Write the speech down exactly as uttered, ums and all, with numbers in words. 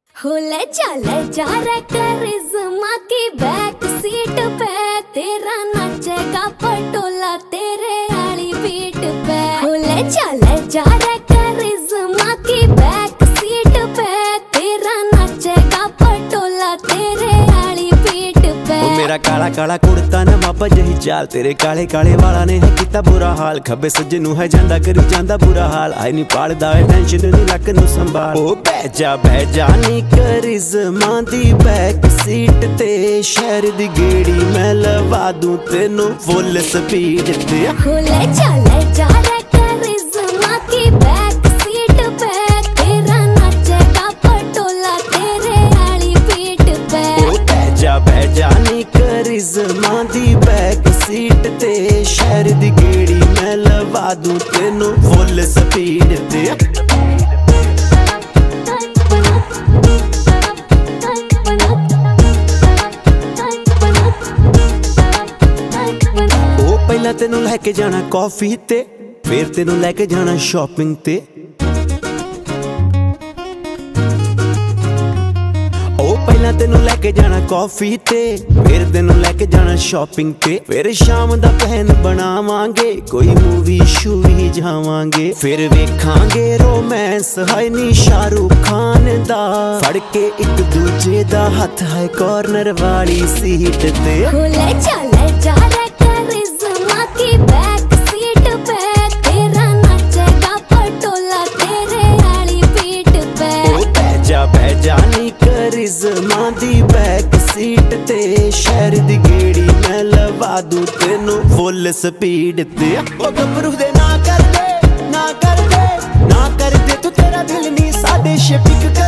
हो ले चले जा रे करिश्मा की बैक सीट पे, तेरा नाचेगा पटोला तेरे आली पीठ पे। हो ले चले जा रे करिश्मा की बैक सीट पे, तेरा नाचेगा पटोला तेरे आली पीठ पे। ओ मेरा काला काला कुड़ता ना मापा जही चाल, तेरे काले काले वाला ने है किता बुरा हाल। खब्बे सज्जे नू है जांदा करी जांदा बुरा हाल, आई नी पाड़दा है टेंशन नी लक नू संभाल। ओ बह जा बह जा नी करिश्मा दी बैक सीट ते, शहर दी गेड़ी मैं लवा दूं तेनू फुल स्पीड ते। हो ले चले जा रे करिश्मा की बैक सीट पे, तेरा नाचेगा पटोला तेरे आली पीठ पे। ओ बह जा बह जा नी करिश्मा दी बैक सीट ते, शहर दी गेड़ी मैं लवा दूं तेनू फुल स्पीड ते। ਪਹਿਲਾਂ ਤੈਨੂੰ ਲੈ ਕੇ ਜਾਣਾ ਕਾਫੀ ਤੇ, ਫੇਰ ਤੈਨੂੰ ਲੈ ਕੇ ਜਾਣਾ ਸ਼ਾਪਿੰਗ ਤੇ। ਉਹ ਪਹਿਲਾਂ ਤੈਨੂੰ ਲੈ ਕੇ ਜਾਣਾ ਕਾਫੀ ਤੇ, ਫੇਰ ਤੈਨੂੰ ਲੈ ਕੇ ਜਾਣਾ ਸ਼ਾਪਿੰਗ ਤੇ। ਫੇਰ ਸ਼ਾਮ ਦਾ ਪਲਾਨ ਬਣਾਵਾਂਗੇ, ਕੋਈ ਮੂਵੀ ਸ਼ੂਵੀ ਜਾਵਾਂਗੇ। ਫਿਰ ਵੇਖਾਂਗੇ ਰੋਮਾਂਸ ਹਾਏ ਨੀ ਸ਼ਾਹਰੁਖ ਖਾਨ ਦਾ, ਫੜ ਕੇ ਇੱਕ ਦੂਜੇ ਦਾ ਹੱਥ ਹੈ ਕਾਰਨਰ ਵਾਲੀ ਸੀਟ ਤੇ। ਹੋ ਲੈ ਚੱਲੇ ਜਾ ਰੇ करिश्मा की बैक सीट पे, तेरा नाचेगा पटोला तेरे आली पीठ पे। ओ बह जा बह जा नी करिश्मा दी बैक सीट ते, शहर दी गेड़ी मैं लवा दूं तेनू फुल स्पीड ते। ओ गबरू दे ना कर दे ना कर दे ना कर दे तू, तेरा दिल नी सादे शिपिक